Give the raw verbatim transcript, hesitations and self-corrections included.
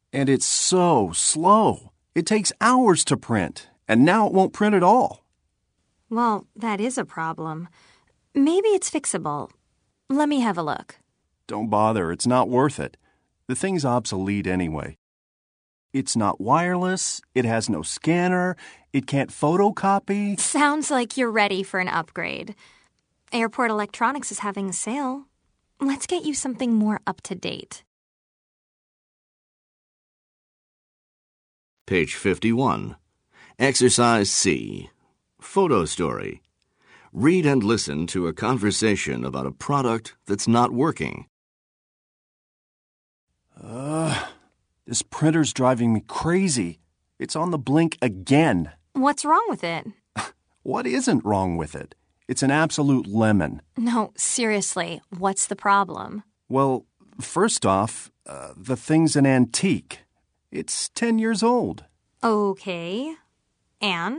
And it's so slow. It takes hours to print, and now it won't print at all. Well, that is a problem. Maybe it's fixable. Let me have a look. Don't bother. It's not worth it. The thing's obsolete anyway. It's not wireless. It has no scanner. It can't photocopy. Sounds like you're ready for an upgrade. Airport Electronics is having a sale. Let's get you something more up-to-date. Page fifty-one. Exercise C. Photo story. Read and listen to a conversation about a product that's not working. Ugh, this printer's driving me crazy. It's on the blink again. What's wrong with it? What isn't wrong with it? It's an absolute lemon. No, seriously, what's the problem? Well, first off, uh, the thing's an antique. It's ten years old. Okay. And?